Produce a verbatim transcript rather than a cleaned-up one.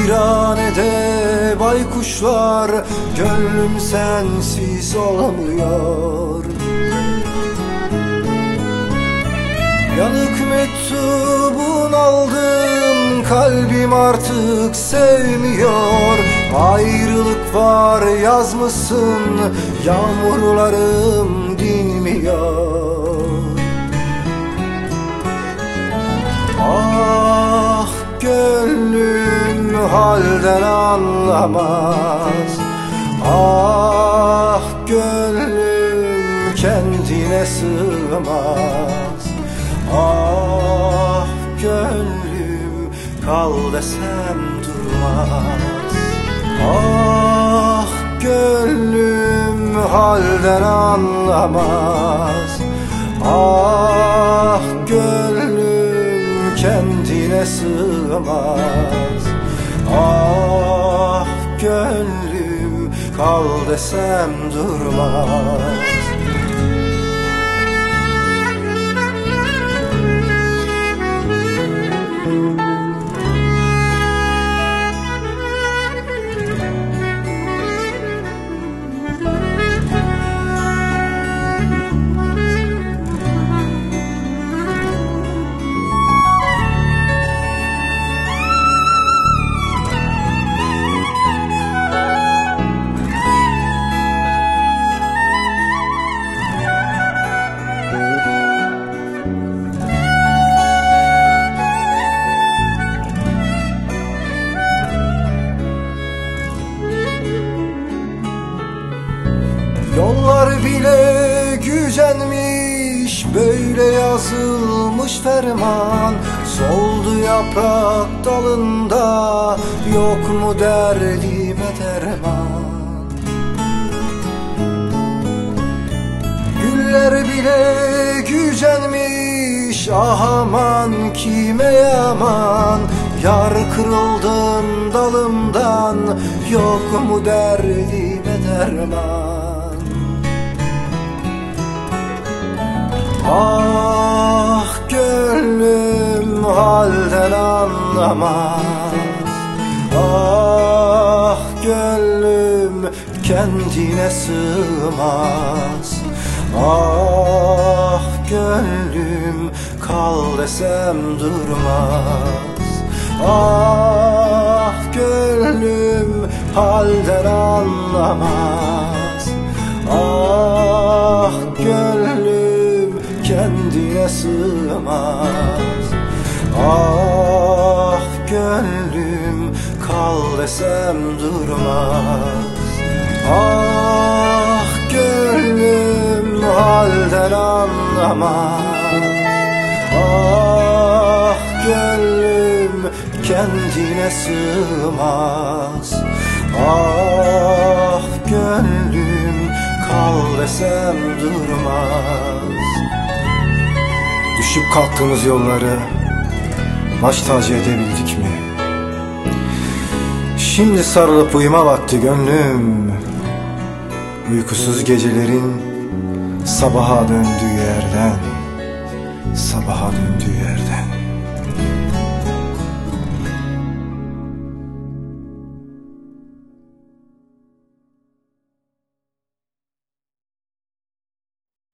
Viranede baykuşlar, gönlüm sensiz olamıyor. Yanık mektubun aldım, kalbim artık sevmiyor. Ayrılık var yazmışsın, yağmurlarım dinmiyor. Ah gönlüm halden anlamaz. Ah gönlüm kendine sığmaz. Ah gönlüm kal desem durmaz. Ah gönlüm halden anlamaz. Ah gönlüm kendine sığmaz. Ah gönlüm kal desem durmaz. Yollar bile gücenmiş, böyle yazılmış ferman. Soldu yaprak dalında, yok mu derdime derman. Güller bile gücenmiş, ah aman kime yaman. Yar kırıldım dalımdan, yok mu derdime derman. Ah gönlüm halden anlamaz. Ah gönlüm kendine sığmaz. Ah gönlüm kal desem durmaz. Ah gönlüm halden anlamaz. Ah gönlüm kendine sığmaz. Ah gönlüm kal desem durmaz. Ah gönlüm halden anlamaz. Ah gönlüm kendine sığmaz. Ah gönlüm kal desem durmaz. Düşüp kalktığımız yolları baş tacı edebildik mi? Şimdi sarılıp uyuma vakti gönlüm. Uykusuz gecelerin sabaha döndüğü yerden, sabaha döndüğü yerden.